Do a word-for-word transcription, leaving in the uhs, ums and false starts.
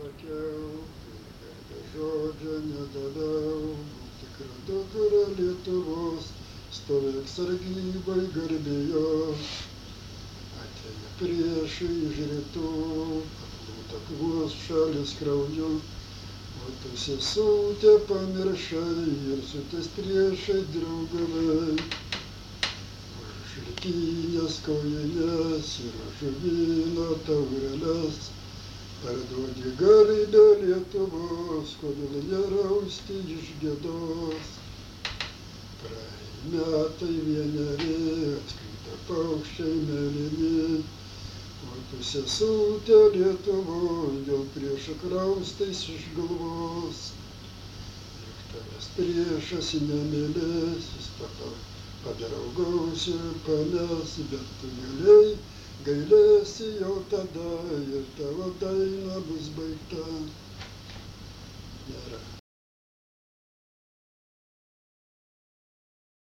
nepasakiau, ir be žodžio nedaliau, tikra dukra Lietuvos, stovėk sargyboj garbėjo. Atėjo priešai iš rytų, paplūdo akvos šalis krauju, o tu sesutę pamiršai ir su tais priešai draugavai. Už šilkinės kojines ir žuvyno taureles parduodi garbę Lietuvos, kodėl nerausti iš gėdos. Praėjo metai vieneri, atskrido paukščiai mėlyni, o tu sesutė Lietuvos, dėl priešo kraustais iš galvos. Juk tavęs priešas nemylės, jis tau padraugaus ir pames, bet tu giliai gailėsi jau tada ir tavo daina bus baigta. Nėra.